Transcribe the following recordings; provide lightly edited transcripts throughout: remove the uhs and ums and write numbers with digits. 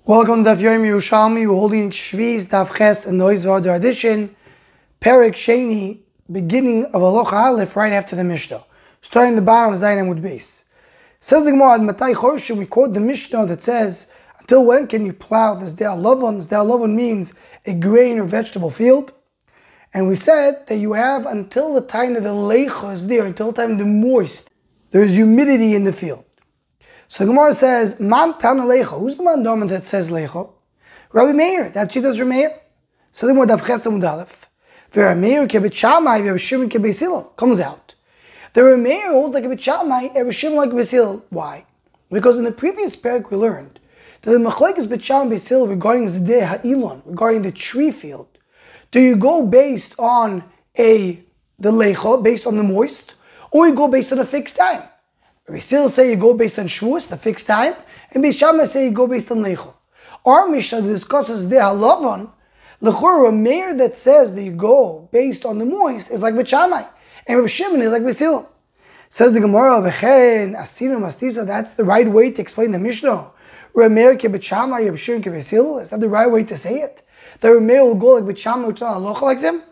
Welcome to Daf Yomi Yerushalmi. We're holding Shviz, Daf Ches, and Nois V'Adar edition, Perek Sheni, beginning of Halacha Aleph, right after the Mishnah. Starting the bottom of Zayin Amud Beis. Says the Gemara, Matai Chorshim, we quote the Mishnah that says, until when can you plow this De'al Lovon? This De'al Lovon means a grain or vegetable field. And we said that you have until the time that the Leicha is there, until the time the moist, there is humidity in the field. So the Gemara says, Man Tana Leicha. Who's the man dominant that says Leicha? Rabbi Meir. That she does Rabbi Meir. So the Gemara Daf Ches Amud Aleph. Rabbi Meir kebet Shammai, Rabbi Shimon kebet Hillel comes out. The Rabbi Meir holds like a Shammai, Rabbi Shimon like a Hillel. Why? Because in the previous parak we learned that the Machlekes bet Shammai bet Hillel regarding Zdeh Ha'ilon, regarding the tree field. Do you go based on the Leicha, based on the moist, or you go based on a fixed time? Rabbi Hillel say you go based on Shavuos, the fixed time, and Beis Shammai say you go based on Leicha. Our Mishnah discusses the Halavon. L'chor, a mayor that says that you go based on the moist is like Beis Shammai, and Rabbi Shimon is like Beis Hillel. Says the Gemara, V'chen asinu mastisa. That's the right way to explain the Mishnah. Rabbi Meir ke Beis Shammai, Rabbi Shimon ke Beis Hillel. Is that the right way to say it? That Rabbi Meir will go like Beis Shammai, which is not halacha like them.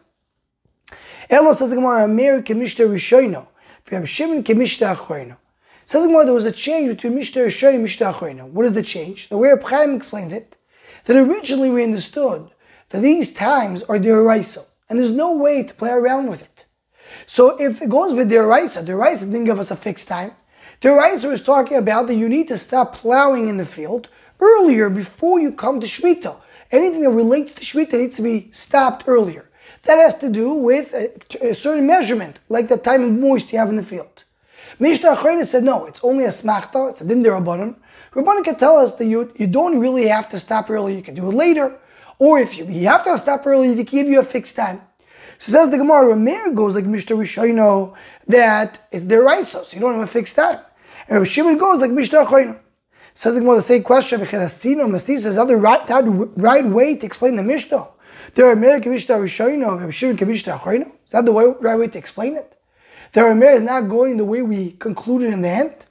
Elo says the Gemara, Rabbi Meir ke Mishnah Rishono, Rabbi Shimon ke Mishnah Achrono. Says the Gemara, there was a change between Mishnah Rishon and Mishnah Achrono. What is the change? The way Reb Chaim explains it, that originally we understood that these times are D'Oraisa, and there's no way to play around with it. So if it goes with D'Oraisa didn't give us a fixed time. D'Oraisa was talking about that you need to stop plowing in the field earlier before you come to Shemitah. Anything that relates to Shemitah needs to be stopped earlier. That has to do with a certain measurement, like the time of moist you have in the field. Mishnah Achrono said no, it's only a smachta, it's a din derabanan. Rabbanan can tell us that you don't really have to stop early, you can do it later. Or if you have to stop early, you can give you a fixed time. So says the Gemara, Rabbi Meir goes like Mishnah Rishono, that it's deraisa, so you don't have a fixed time. And Rabbi Shimon goes like Mishnah Achrono. Says the Gemara, the same question, is that the right way to explain the Mishnah? Rabbi Meir ke Mishnah Rishono, Rabbi Shimon ke Mishnah Achrono. Is that the right way to explain it? The Rabbi Meir is not going the way we concluded in the end.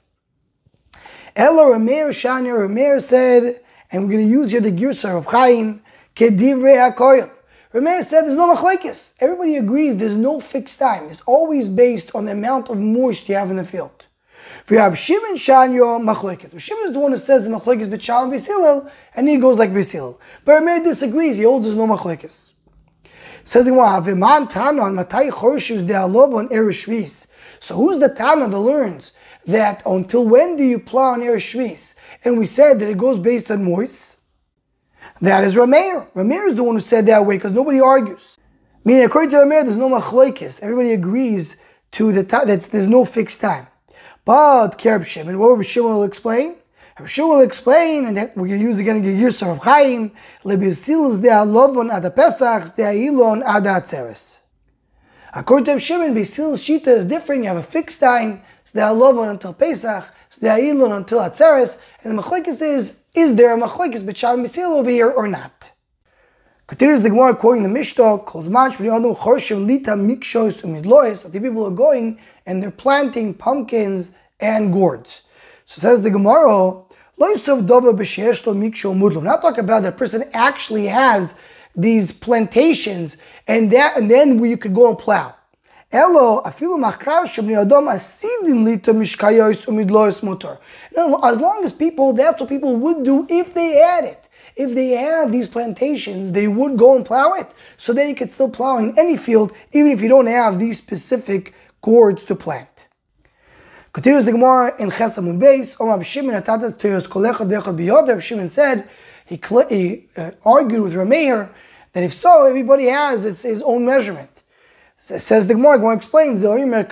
Elo Rabbi Meir Shani, Rabbi Meir said, and we're going to use here the Girsa of Chaim, Kedivrei HaKoyel. Rabbi Meir said there's no machlekes. Everybody agrees there's no fixed time. It's always based on the amount of moist you have in the field. For Rabbi Shimon Shanyo machlekes. Rabbi Shimon is the one who says the machlekes bet Shammai Beis Hillel, and he goes like Beis Hillel. But Rabbi Meir disagrees. He holds there's no machlekes. Says the Gemara, V'man Tana on Matai Chorshim De'al Lovon Eresh Shvis. So who's the Tana that learns that until when do you plow on Eresh Shvis? And we said that it goes based on moist. That is Rabbi Meir. Rabbi Meir is the one who said that way because nobody argues. Meaning, according to Rabbi Meir, there's no machlokes. Everybody agrees to that there's no fixed time. But Rabbi Shimon, what Rabbi Shimon will explain? Rabbi Shimon will explain, and that we're going to use again the Yirsa of Chaim. Lebisil De'al Lovon Ad Pesach, De'al Ilon Ad Atzeres. According to Rabbi Shimon, Beisil's shita is different. You have a fixed time. It's De'al Lovon until Pesach. It's De'al Ilon until Atzeres. And the machlekes is there a machlekes bet Shammai Beis Hillel over here or not? Continues the Gemara quoting the Mishnah, Kozman Shmini Adam Chorshim Lita Mikshos Umidlois. The people are going and they're planting pumpkins and gourds. So says the Gemara, Lo Yisov Dova B'Sheyesh Lo Miksho Mudlo. Not talk about that person actually has these plantations and then where you could go and plow. Elo afilu machar shebnei adam asidin lita mishkayos umidlois motor. As long as people, that's what people would do if they had it. If they had these plantations, they would go and plow it. So then you could still plow in any field, even if you don't have these specific gourds to plant. Continues the Gemara in Ches Amud Beis. Rabbi Shimon atatas teos kolechad ve'echad biyod. Rabbi Shimon said he argued with Rabbi Meir that if so, everybody has his own measurement. Says the Gemara explains, there'll be an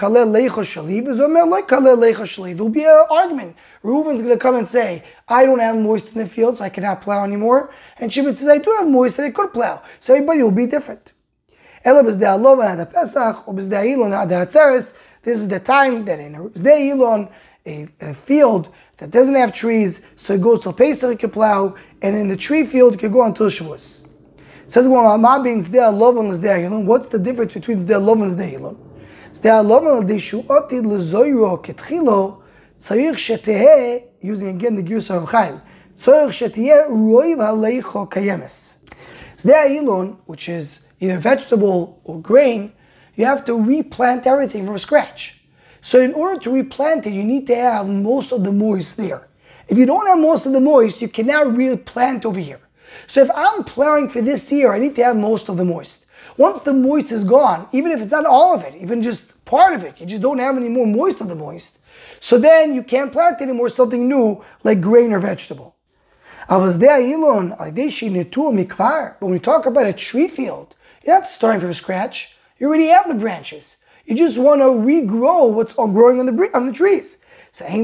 argument. Reuven's going to come and say, I don't have moist in the field, so I cannot plow anymore. And Shimon says, I do have moist, and I could plow. So everybody will be different. This is the time that in a field that doesn't have trees, so it goes till Pesach, you can plow, and in the tree field, you can go until Shavuos. Says what's the difference between Zdei Lovon and Zdei Ilon? Zdei Lovon Deshuoti Lezoiro Ketchilo Tzarich Sheteheh, using again the Girsa of Chaim. tzorich shetiyeh roiv haleicho kayemes. Zdei ha'ilon, which is either vegetable or grain, you have to replant everything from scratch. So in order to replant it, you need to have most of the moist there. If you don't have most of the moist, you cannot really plant over here. So if I'm plowing for this year, I need to have most of the moist. Once the moist is gone, even if it's not all of it, even just part of it, you just don't have any more moist of the moist. So then you can't plant anymore something new like grain or vegetable. When we talk about a tree field, you're not starting from scratch. You already have the branches. You just want to regrow what's all growing on the trees. So you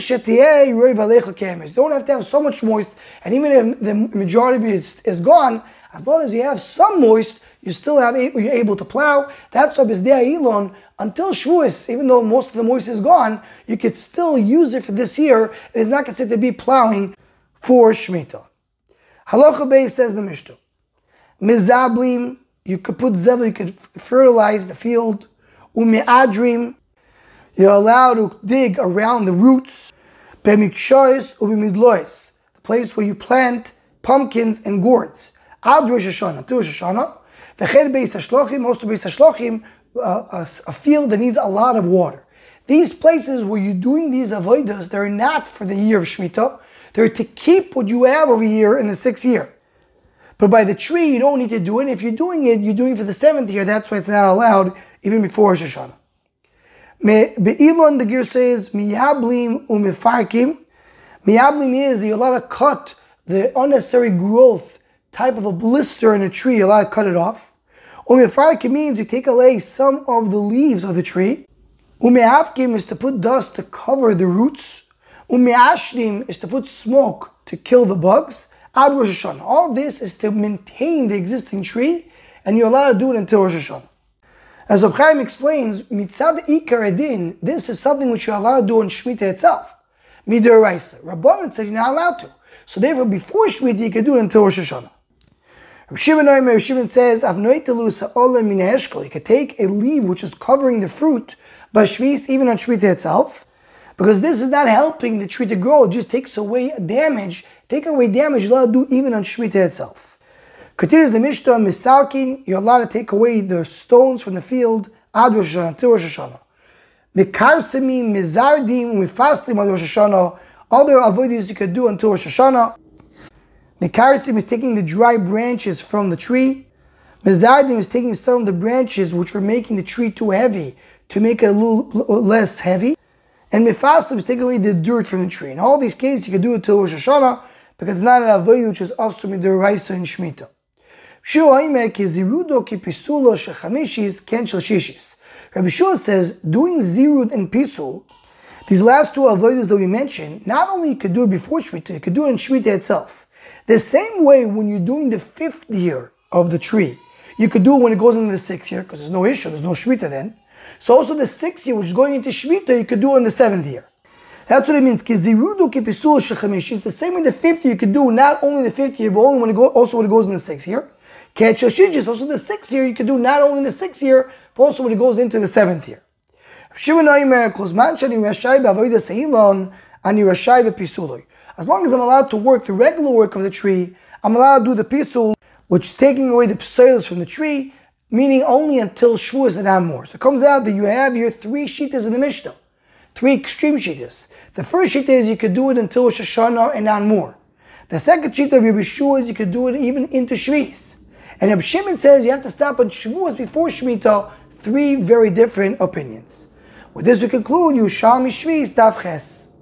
don't have to have so much moist, and even if the majority of it is gone, as long as you have some moist, you're able to plow. That's why B'zdei Elon, until Shavuos, even though most of the moist is gone, you could still use it for this year, and it's not considered to be plowing for Shemitah. Halacha Beis says the Mishnah. Mizablim, you could put zevel, you could fertilize the field. Ume'adrim, you're allowed to dig around the roots. B'mikshois u'b'midlois, the place where you plant pumpkins and gourds. Ad Rosh Hashanah, to Rosh Hashanah. V'ched Beis Hashlochim, most of Beis Hashlochim, a field that needs a lot of water. These places where you're doing these avodas, they're not for the year of Shemitah. They're to keep what you have over here in the 6th year. But by the tree, you don't need to do it. If you're doing it, you're doing it for the 7th year. That's why it's not allowed even before Rosh Hashanah. Be'ilon, the gear says, miyablim u'mefarkim. Miyablim is that you're allowed to cut the unnecessary growth type of a blister in a tree. You're allowed to cut it off. U'mefarkim means you take away some of the leaves of the tree. U'mehavkim is to put dust to cover the roots. U'meashrim is to put smoke to kill the bugs. Ad Rosh Hashanah. All this is to maintain the existing tree, and you're allowed to do it until Rosh Hashanah. As Reb Chaim explains, mitzad ikar edin, this is something which you're allowed to do on Shemitah itself. Mid'oraisa. Rabbanan said you're not allowed to. So therefore, before Shemitah, you can do it until Rosh Hashanah. Reb Shimon says, you can take a leaf which is covering the fruit, but Shvis, even on Shemitah itself, because this is not helping the tree to grow, it just takes away damage. Take away damage, you're allowed to do even on Shemitah itself. Continues the Mishnah, Misalkin, you're allowed to take away the stones from the field, Ad Rosh Hashanah, till Rosh Hashanah. Mikarsimim, Mizardim, Mifastim, Ad Rosh Hashanah, other avodas you could do until Rosh Hashanah. Mikarsim is taking the dry branches from the tree. Mizardim is taking some of the branches which are making the tree too heavy to make it a little less heavy. And Mifastim is taking away the dirt from the tree. In all these cases, you can do it till Rosh Hashanah because it's not an avodah which is also mid'oraisa and Shemitah. Rabbi Shua says, doing zirud and pisul, these last two avodas that we mentioned, not only you could do it before Shemitah, you could do it in Shemitah itself. The same way when you're doing the 5th year of the tree, you could do it when it goes into the 6th year, because there's no issue, there's no Shemitah then. So also the 6th year, which is going into Shemitah, you could do it in the 7th year. That's what it means. It's the same in the 5th year, you could do not only the 5th year, but only also when it goes in the 6th year. Also the 6th year, you could do not only in the 6th year, but also when it goes into the 7th year. As long as I'm allowed to work the regular work of the tree, I'm allowed to do the pisul, which is taking away the pselos from the tree, meaning only until Shavuos and Amor. So it comes out that you have your 3 shittas in the Mishnah, 3 extreme shittas. The first shitta is you could do it until Rosh Hashanah and Amor. The second shitta of Rabbi Shua is you could do it even into Shvis. And Rabbi Shimon says you have to stop on Shavuos before Shemitah. 3 very different opinions. With this we conclude Yerushalmi Shvis Daf Ches.